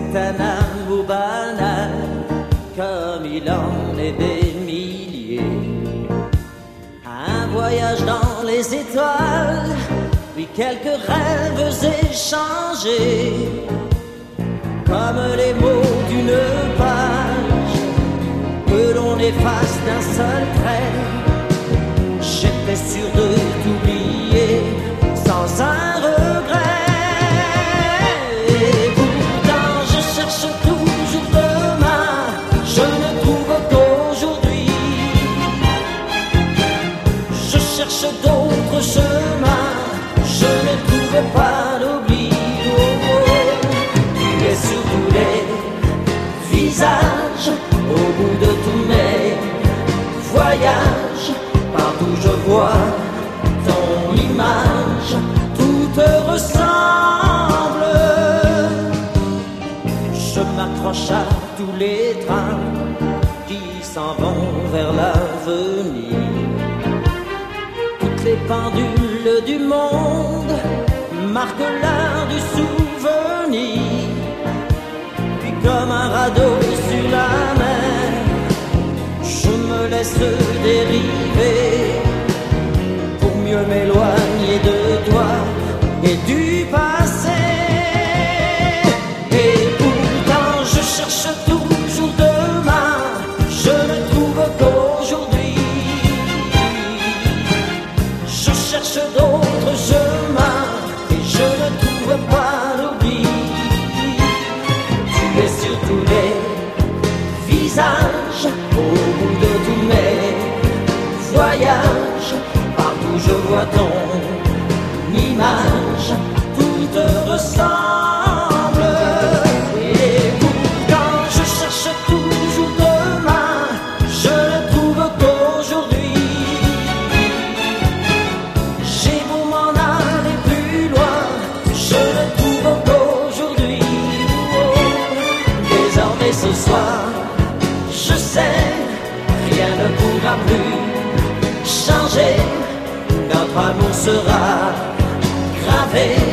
C'est un amour banal, comme il en est des milliers. Un voyage dans les étoiles, puis quelques rêves échangés, comme les mots d'une page que l'on efface d'un seul trait. J'étais sûr de t'oublier sans un regret. Et pourtant je cherche toujours demain, je ne trouve qu'aujourd'hui. Je cherche d'autres chemins, je ne trouve pas l'oubli. Oh, oh. Tu es sur tous les visages, au bout de tous mes voyages. Partout je vois ton image, tout te ressemble. Je m'accroche à tous les trains qui s'en vont vers l'avenir. Toutes les pendules du monde marquent l'heure du souvenir. Puis comme un radeau sur la mer, je me laisse dériver pour mieux m'éloigner de toi et du passé. Et pourtant je cherche toujours demain, je ne trouve qu'aujourd'hui. Je cherche d'autres chemins et je ne trouve pas l'oubli. Tu es sur tous les visages, au bout de tous mes voyages. Partout je vois ton image, tout te ressemble. Et pourtant je cherche toujours demain, je ne trouve qu'aujourd'hui. J'ai beau m'en aller plus loin, je ne trouve qu'aujourd'hui. Oh, désormais ce soir, je sais, rien ne pourra plus changer. Notre amour sera gravé